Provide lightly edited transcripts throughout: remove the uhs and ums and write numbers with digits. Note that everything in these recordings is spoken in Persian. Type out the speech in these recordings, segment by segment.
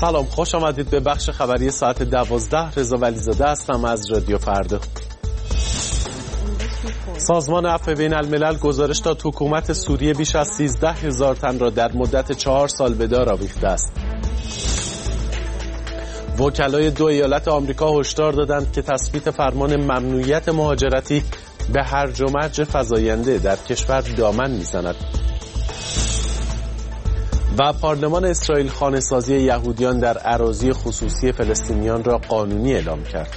سلام، خوش آمدید به بخش خبری ساعت 12. رضا ولیزاده هستم از رادیو فردا. سازمان عفو بین الملل گزارش داد حکومت سوریه بیش از 13,000 تن را در مدت 4 سال به دار آویخته است. وکلای 2 ایالت آمریکا هشدار دادند که تثبیت فرمان ممنوعیت مهاجرتی به هرج و مرج فزاینده در کشور دامن میزند. و پارلمان اسرائیل خانه‌سازی یهودیان در اراضی خصوصی فلسطینیان را قانونی اعلام کرد.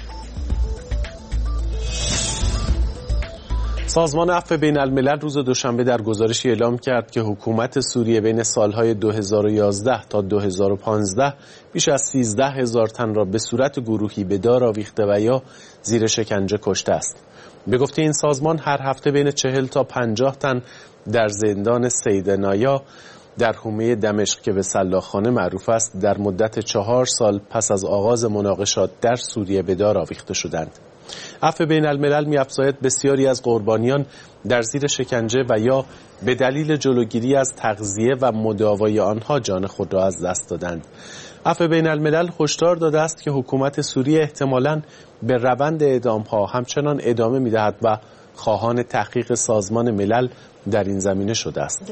سازمان عفو بین الملل روز دوشنبه در گزارشی اعلام کرد که حکومت سوریه بین سالهای 2011 تا 2015 بیش از 13,000 تن را به صورت گروهی به دار آویخته و یا زیر شکنجه کشته است. به گفته این سازمان هر هفته بین 40 تا 50 تن در زندان سیدنایا در حومه دمشق که به سلاخخانه معروف است در مدت 4 سال پس از آغاز مناقشات در سوریه به دار آویخته شدند. عفو بین الملل می‌افزاید بسیاری از قربانیان در زیر شکنجه و یا به دلیل جلوگیری از تغذیه و مداوای آنها جان خود را از دست دادند. عفو بین الملل هشدار داده است که حکومت سوریه احتمالاً به روند اعدام‌ها همچنان ادامه می‌دهد و خواهان تحقیق سازمان ملل در این زمینه شده است.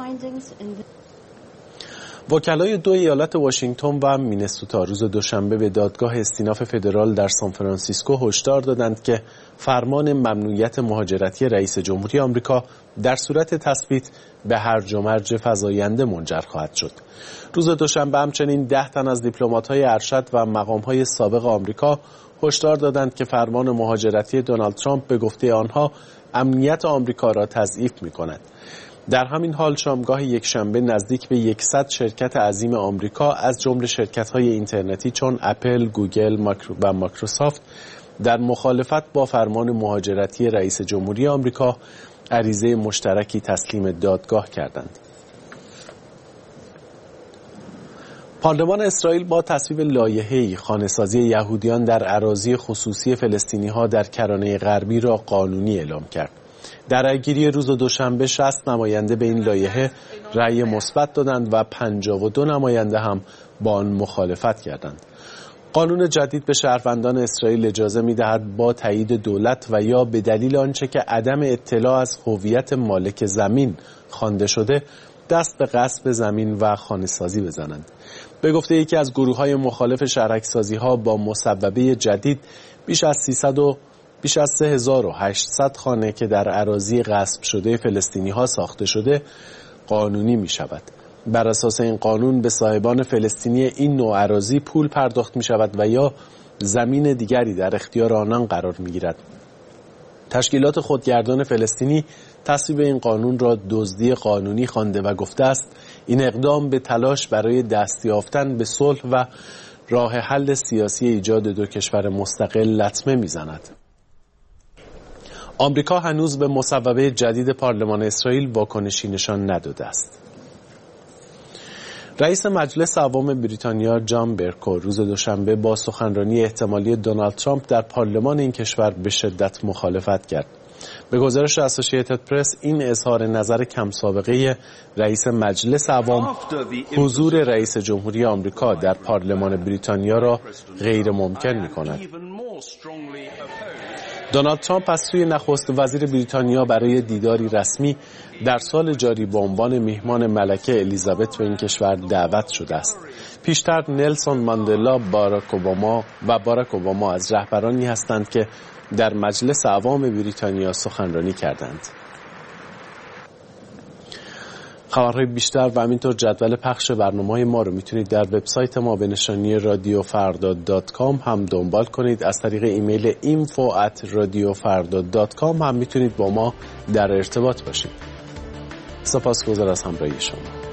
وکلای 2 ایالت واشنگتن و مینسوتا روز دوشنبه به دادگاه استیناف فدرال در سان فرانسیسکو هشدار دادند که فرمان ممنوعیت مهاجرتی رئیس جمهوری آمریکا در صورت تثبیت به هرج و مرج فزاینده منجر خواهد شد. روز دوشنبه همچنین 10 تن از دیپلمات‌های ارشد و مقام‌های سابق آمریکا هشدار دادند که فرمان مهاجرتی دونالد ترامپ به گفته آنها امنیت آمریکا را تضعیف می‌کند. در همین حال شامگاه یکشنبه نزدیک به 100 شرکت عظیم آمریکا از جمله شرکت‌های اینترنتی چون اپل، گوگل و مایکروسافت در مخالفت با فرمان مهاجرتی رئیس جمهوری آمریکا عریضه مشترکی تسلیم دادگاه کردند. پارلمان اسرائیل با تصویب لایحه‌ای خانه‌سازی یهودیان در اراضی خصوصی فلسطینی‌ها در کرانه غربی را قانونی اعلام کرد. در رأیگیری روز دوشنبه 60 نماینده به این لایحه رأی مثبت دادند و 52 نماینده هم با آن مخالفت کردند. قانون جدید به شهروندان اسرائیل اجازه می‌دهد با تایید دولت و یا به دلیل آنچه که عدم اطلاع از هویت مالک زمین خوانده شده دست به غصب زمین و خانه‌سازی بزنند. به گفته یکی از گروه‌های مخالف شهرک‌سازی‌ها با مصوبه جدید بیش از 3800 خانه که در اراضی غصب شده فلسطینی‌ها ساخته شده قانونی می‌شود. بر اساس این قانون به صاحبان فلسطینی این نوع اراضی پول پرداخت می‌شود و یا زمین دیگری در اختیار آنان قرار می‌گیرد. تشکیلات خودگردان فلسطینی تصویب این قانون را دزدی قانونی خوانده و گفته است این اقدام به تلاش برای دست یافتن به صلح و راه حل سیاسی ایجاد 2 کشور مستقل لطمه می‌زند. آمریکا هنوز به مصوبه جدید پارلمان اسرائیل واکنشی نشان نداده است. رئیس مجلس عوام بریتانیا جان برکو روز دوشنبه با سخنرانی احتمالی دونالد ترامپ در پارلمان این کشور به شدت مخالفت کرد. به گزارش اسوسییتد پرس این اظهار نظر کم سابقه رئیس مجلس عوام حضور رئیس جمهوری آمریکا در پارلمان بریتانیا را غیر ممکن می‌کند. دونالد ترامپ از سوی نخست وزیر بریتانیا برای دیداری رسمی در سال جاری به عنوان میهمان ملکه الیزابت به این کشور دعوت شده است. پیشتر نلسون ماندلا، باراک اوباما از رهبرانی هستند که در مجلس عوام بریتانیا سخنرانی کردند. خبرهای بیشتر و همینطور جدول پخش برنامه‌های ما رو میتونید در وبسایت ما به نشانی radiofarda.com هم دنبال کنید. از طریق ایمیل info@radiofarda.com هم میتونید با ما در ارتباط باشید. سپاسگزار از همراهی شما.